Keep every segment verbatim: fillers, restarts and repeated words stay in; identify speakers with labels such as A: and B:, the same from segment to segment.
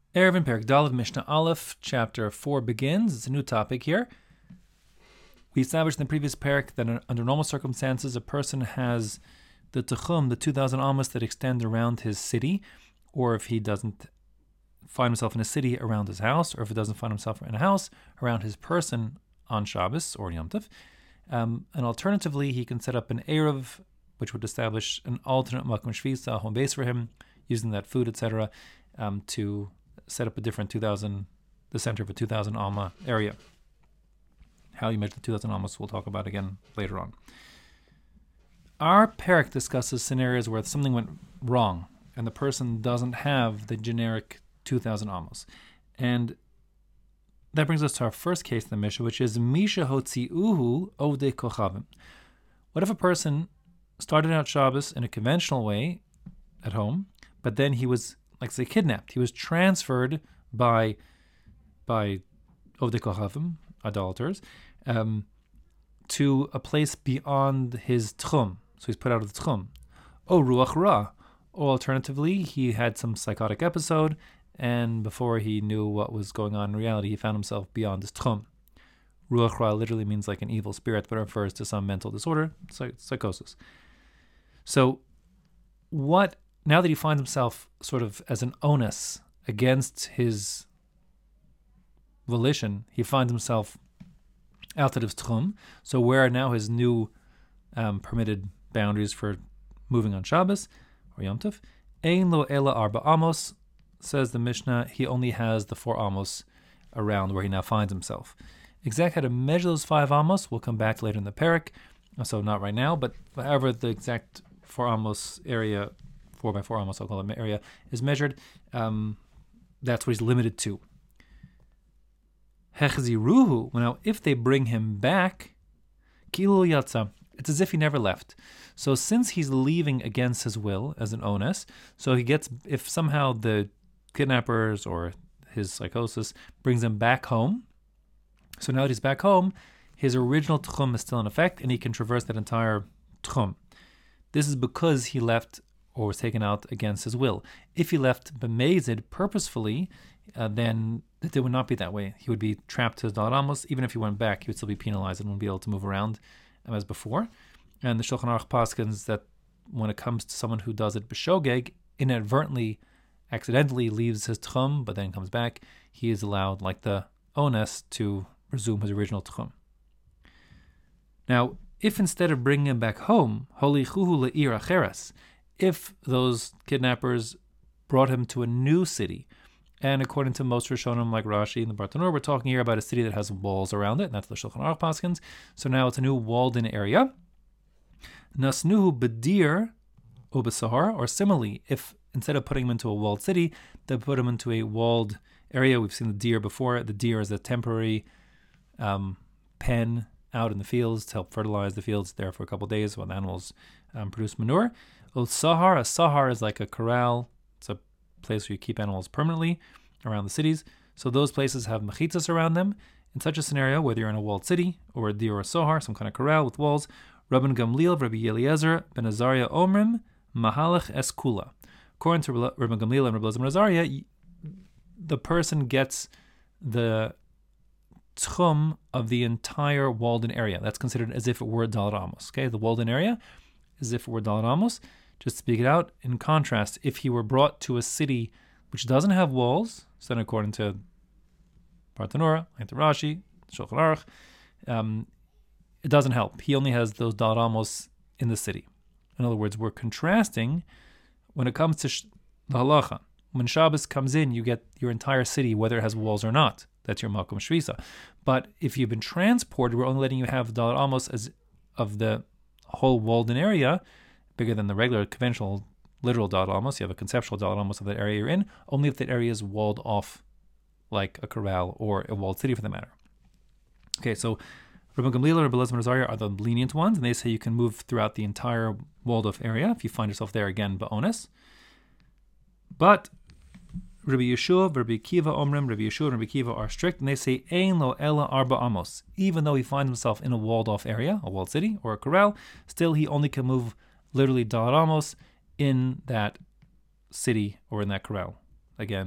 A: Erevin Perek Daled Mishnah Aleph, chapter four begins. It's a new topic here. We established in the previous perek that under normal circumstances, a person has the Techum, the two thousand amos that extend around his city, or if he doesn't find himself in a city, around his house, or if he doesn't find himself in a house, around his person on Shabbos or Yom Tov. Um, and alternatively, he can set up an Erev, which would establish an alternate Makom Shvisa, a home base for him, using that food, et cetera, um, to set up a different two thousand, the center of a two thousand Alma area. How you measure the two thousand Almas, we'll talk about again later on. Our perek discusses scenarios where something went wrong and the person doesn't have the generic two thousand Almas. And that brings us to our first case in the Mishnah, which is Misha Hotziuhu Ovdei Kochavim. What if a person started out Shabbos in a conventional way at home, but then he was, like say, kidnapped. He was transferred by by Ovdei Kochavim, idolaters, um, to a place beyond his Tchum. So he's put out of the Tchum. O Ruach Ra. Or alternatively, he had some psychotic episode, and before he knew what was going on in reality, he found himself beyond his Tchum. Ruach Ra literally means like an evil spirit, but it refers to some mental disorder, psych- psychosis. So what, now that he finds himself sort of as an onus against his volition, he finds himself out of his Tchum. So where are now his new um, permitted boundaries for moving on Shabbos or Yom Tov? Ein lo ela arba amos, says the Mishnah, he only has the four amos around where he now finds himself. Exact how to measure those five amos, we'll come back to later in the perek, so not right now, but however the exact four amos area, four by four amos, I'll call it area, is measured, um, that's what he's limited to. Hechziruhu, now if they bring him back, kilu yatsa, it's as if he never left. So since he's leaving against his will as an onus, so he gets, if somehow the kidnappers or his psychosis brings him back home, so now that he's back home, his original tchum is still in effect and he can traverse that entire tchum. This is because he left or was taken out against his will. If he left b'mezid purposefully, uh, then it would not be that way. He would be trapped to his Daled Amos. Even if he went back, he would still be penalized and wouldn't be able to move around um, as before. And the Shulchan Aruch paskins that when it comes to someone who does it b'shogeg, inadvertently, accidentally leaves his tchum, but then comes back, he is allowed, like the ones, to resume his original tchum. Now, if instead of bringing him back home, holichuhu le'ir acheres, if those kidnappers brought him to a new city, and according to most Rishonim like Rashi and the Bartanur, we're talking here about a city that has walls around it, and that's the Shulchan Aruch paskins. So now it's a new walled-in area. Nasnuhu bedir ubesahar, or similarly, if instead of putting him into a walled city, they put him into a walled area. We've seen the deer before. The deer is a temporary um, pen out in the fields to help fertilize the fields there for a couple of days while the animals um, produce manure. Ul sahar, a sahar is like a corral. It's a place where you keep animals permanently around the cities. So those places have mechitzas around them. In such a scenario, whether you're in a walled city or a deer or a sahar, some kind of corral with walls, Rabban Gamliel, Rabbi Eliezer, Ben Azariah, Omrim, Mahalach Eskula. According to Rabban Gamliel and Rabbi Eliezer Ben Azariah, the person gets the tchum of the entire walled-in area. That's considered as if it were Daled Amos. Okay, the walled-in area, as if it were Daled Amos. Just to speak it out, in contrast, if he were brought to a city which doesn't have walls, so then according to Bartanura, like the Rashi, Shulchan Aruch, um, it doesn't help. He only has those Daled Amos in the city. In other words, we're contrasting when it comes to sh- the halacha. When Shabbos comes in, you get your entire city, whether it has walls or not. That's your Makom Shvisa. But if you've been transported, we're only letting you have Daled Amos as of the whole walled-in area, bigger than the regular, conventional, literal Daled Amos. You have a conceptual Daled Amos of that area you're in, only if that area is walled off, like a corral or a walled city for the matter. Okay, so Rabban Gamliel and Rabbi Eliezer Ben Azariah are the lenient ones, and they say you can move throughout the entire walled-off area if you find yourself there again, ba'ones. But Rabbi Yeshua, Rabbi Kiva Omrim, Rabbi Yeshua and Rabbi Kiva are strict, and they say Ein lo ela arba amos. Even though he finds himself in a walled-off area, a walled city or a corral, still he only can move literally Daled Amos in that city or in that corral. Again,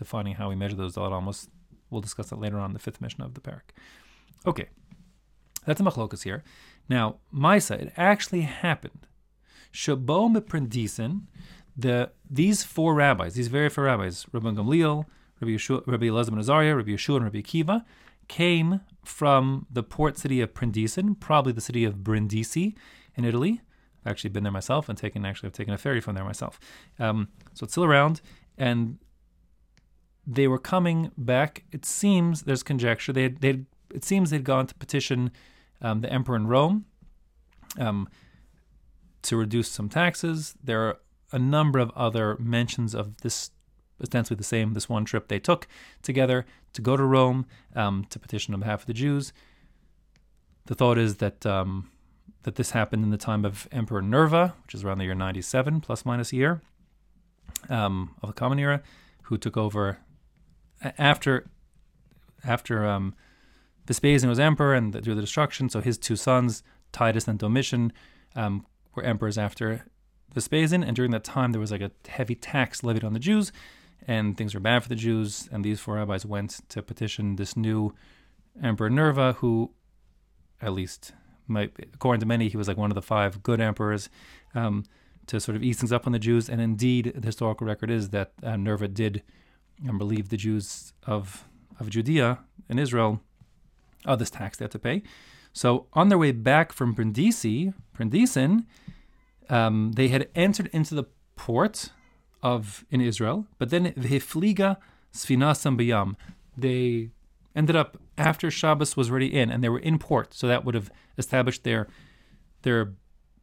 A: defining how we measure those Dalet Amos. We'll discuss that later on in the fifth Mishnah of the parak. Okay, that's a machlokas here. Now, Maisa, it actually happened. Shabo Meprendisin, the these four rabbis, these very four rabbis, Rabbi Gamliel, Rabbi Yeshua, Rabbi Elazar ben Azariah, Rabbi Yeshua, and Rabbi Akiva, came from the port city of Prendisin, probably the city of Brindisi in Italy. I've actually been there myself and taken actually I've taken a ferry from there myself. Um, so it's still around, and they were coming back. It seems there's conjecture they they it seems they'd gone to petition um, the emperor in Rome um, to reduce some taxes. There are a number of other mentions of this, ostensibly the same, this one trip they took together to go to Rome um, to petition on behalf of the Jews. The thought is that um, that this happened in the time of Emperor Nerva, which is around the year ninety-seven, plus minus a year, um, of the Common Era, who took over after after um, Vespasian was emperor and through the destruction. So his two sons, Titus and Domitian, um, were emperors after Vespasian, and during that time there was like a heavy tax levied on the Jews, and things were bad for the Jews, and these four rabbis went to petition this new Emperor Nerva, who, at least might, according to many, he was like one of the five good emperors, um, to sort of ease things up on the Jews. And indeed, the historical record is that uh, Nerva did um, relieve the Jews of of Judea and Israel of this tax they had to pay. So on their way back from Brindisi, Prendisin, Um, they had entered into the port of in Israel, but then v'hifliga sfinasam b'yam. They ended up after Shabbos was already in, and they were in port, so that would have established their their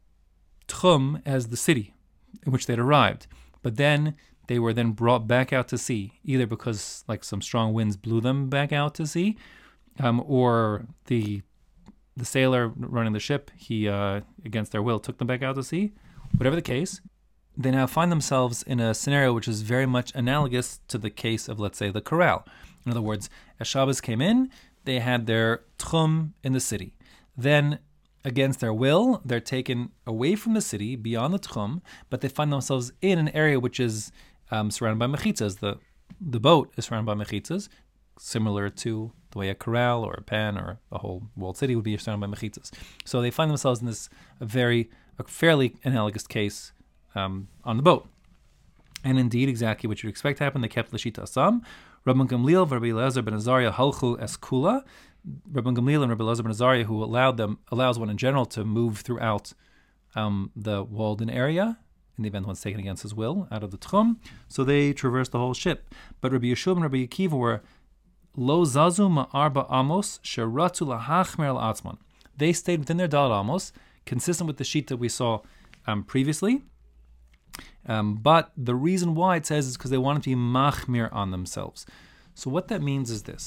A: tchum as the city in which they'd arrived. But then they were then brought back out to sea, either because like some strong winds blew them back out to sea, um, or the The sailor running the ship, he, uh, against their will, took them back out to sea. Whatever the case, they now find themselves in a scenario which is very much analogous to the case of, let's say, the corral. In other words, as Shabbos came in, they had their tchum in the city. Then, against their will, they're taken away from the city, beyond the tchum, but they find themselves in an area which is um, surrounded by mechitzas. The, the boat is surrounded by mechitzas, similar to the way a corral or a pen or a whole walled city would be surrounded by mechitzas. So they find themselves in this a very, a fairly analogous case um, on the boat. And indeed, exactly what you'd expect happened. They kept Lashita Asam. Rabban Gamliel, Rabbi Elazar ben Azariah, Halchu Eskula. Rabban Gamliel and Rabbi Elazar ben Azariah, who allowed them, allows one in general to move throughout um, the walled in area, in the event one's taken against his will, out of the tchum. So they traversed the whole ship. But Rabbi Yeshua and Rabbi Akiva were Lo zazu ma'arba amos sheratu lahachmer al-atzman. They stayed within their Dalet Amos, consistent with the sheet that we saw um, previously. Um, but the reason why it says is because they wanted to be machmir on themselves. So what that means is this.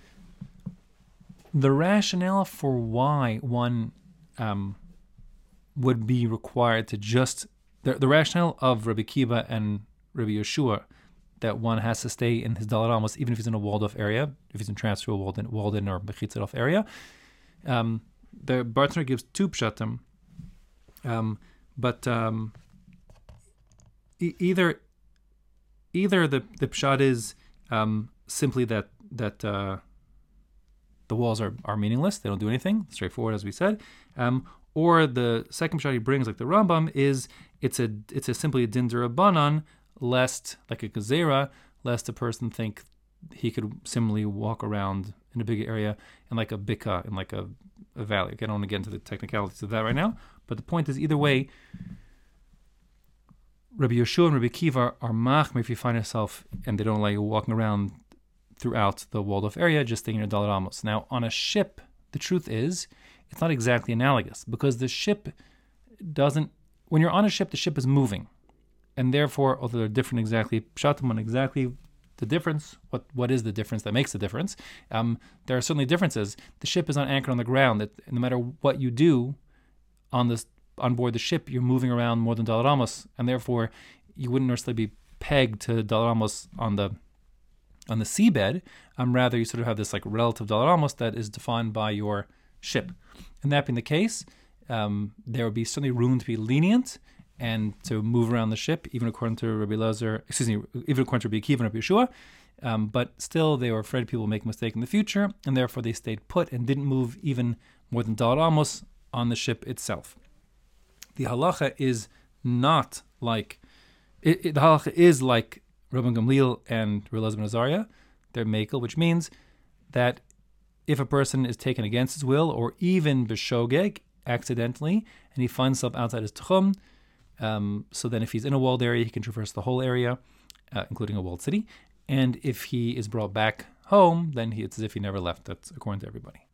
A: The rationale for why one um, would be required to just... The, the rationale of Rabbi Akiva and Rabbi Yeshua, that one has to stay in his Dalet Amos, even if he's in a walled-off area, if he's in transfer to a walled-in, walled-in or mechitzah-off area. Um, the Bartner gives two pshatim, um, but um, e- either either the, the pshat is um, simply that that uh, the walls are, are meaningless, they don't do anything, straightforward as we said, um, or the second pshat he brings, like the Rambam, is it's a it's a simply a din d'Rabbanan, lest, like a gezerah, lest a person think he could similarly walk around in a big area in like a bika, in like a, a valley. Okay, I don't want to get into the technicalities of that right now, but the point is, either way, Rabbi Yeshua and Rabbi Akiva are machmir if you find yourself and they don't allow you walking around throughout the walled-off area, just staying in your Dalet Amos. Now, on a ship, the truth is, it's not exactly analogous, because the ship doesn't, when you're on a ship, the ship is moving. And therefore, although they're different exactly, pshatim on exactly the difference, what what is the difference that makes the difference, um, there are certainly differences. The ship is not anchored on the ground. That no matter what you do on this on board the ship, you're moving around more than Dalet Amos, and therefore you wouldn't necessarily be pegged to Dalet Amos on the on the seabed. Um, rather, you sort of have this like relative Dalet Amos that is defined by your ship. And that being the case, um, there would be certainly room to be lenient and to move around the ship, even according to Rabbi Elazar, excuse me, even according to Rabbi Akiva and Rabbi Yeshua, Um, but still, they were afraid people would make a mistake in the future, and therefore they stayed put and didn't move even more than Daled Amos on the ship itself. The halacha is not like, it, it, the halacha is like Rabban Gamliel and Reb Eliezer ben Azariah. They're mekel, which means that if a person is taken against his will, or even b'shogeg, accidentally, and he finds himself outside his tchum, um, so then if he's in a walled area, he can traverse the whole area, uh, including a walled city. And if he is brought back home, then he, it's as if he never left. That's according to everybody.